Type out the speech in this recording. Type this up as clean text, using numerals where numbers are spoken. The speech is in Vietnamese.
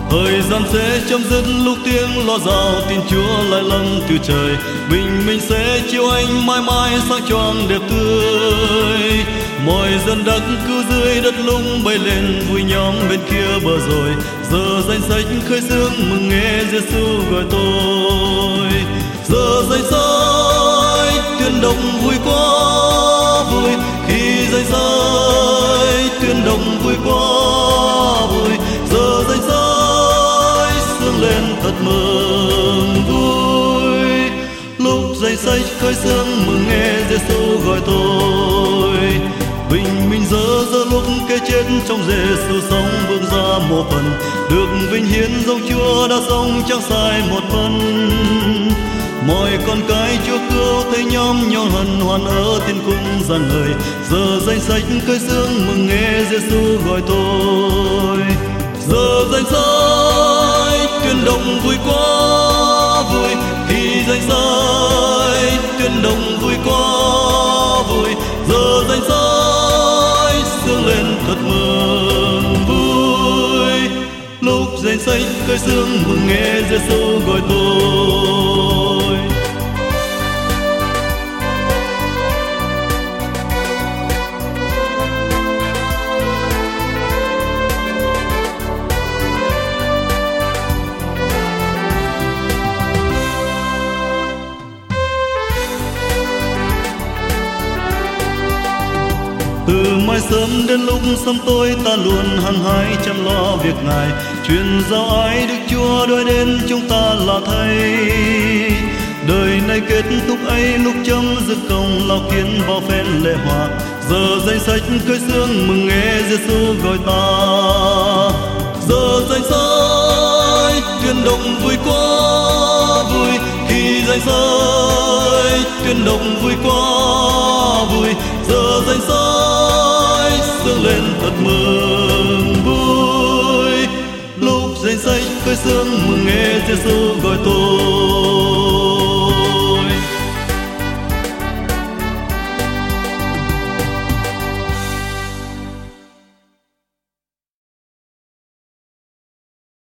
Thời gian sẽ chấm dứt lúc tiếng loa rào tin Chúa lại lâng từ trời. Bình minh sẽ chiếu ánh mãi mãi sáng choang đẹp tươi. Mọi dân đất cứ dưới đất lung bay lên vui nhóm bên kia bờ rồi. Giờ danh sách khơi sương mừng nghe Giêsu gọi tôi. Giờ danh sách tuyên động vui quá vui, khi danh sách tuyên động vui quá vui. Giờ danh sách sương lên thật mừng vui. Lúc danh sách khơi sương mừng nghe Giêsu gọi tôi. Bình minh giờ lúc cái chết trong Giêsu sống bước ra một phần, được vinh hiến dòng Chúa đã sống chẳng sai một phân. Mọi con cái Chúa cứu thấy nhóm nhau hân hoan ở thiên cung gian người. Giờ danh sách khơi sương mừng nghe Giêsu gọi tôi. Giờ danh sách tuyên động vui quá vui, khi danh sách tuyên động vui quá vui. Giờ danh sách sương lên thật mừng vui. Lúc danh sách khơi sương mừng nghe Giêsu gọi tôi. Từ mai sớm đến lúc sớm tối ta luôn hăng hái chăm lo việc Ngài. Truyền giao ái Đức Chúa đôi đến chúng ta là thầy. Đời này kết thúc ấy lúc chấm dứt công lao kiến vào phen lệ hòa. Giờ danh sách khơi sương mừng nghe Giêsu gọi ta. Giờ danh sách tuyên động vui quá vui, khi danh sách tuyên động vui quá vui. Giờ danh sách sương lên thật mừng vui. Lúc danh sách khơi sương mừng nghe Giêsu gọi tôi.